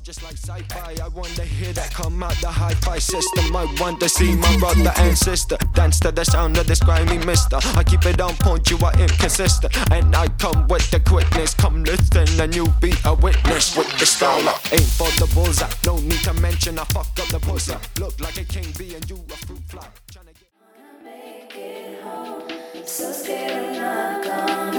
just like sci-fi. I wanna hear that come out the hi-fi system. I want to see my brother and sister dance to the sound of this grimy mister. I keep it on point, you are inconsistent, and I come with the quickness. Come listen and you be a witness. With the style I aim for the bullseye. No need to mention I fuck up the pussy. Look like a king bee and you a fruit fly. Make it home. So scared I'm not gonna